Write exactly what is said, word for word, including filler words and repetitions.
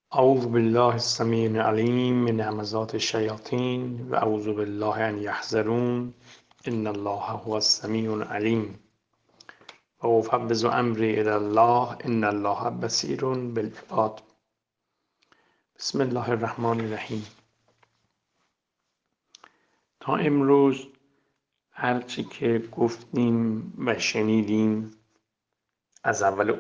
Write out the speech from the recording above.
اعوذ بالله السمیع العلیم من همزات الشیاطین و اعوذ بالله ان یحضرون ان الله هو السمیع العلیم و افوض امری الی الله ان الله بصیر بالعباد. بسم الله الرحمن الرحیم. تا امروز هرچی که گفتیم و شنیدیم از اول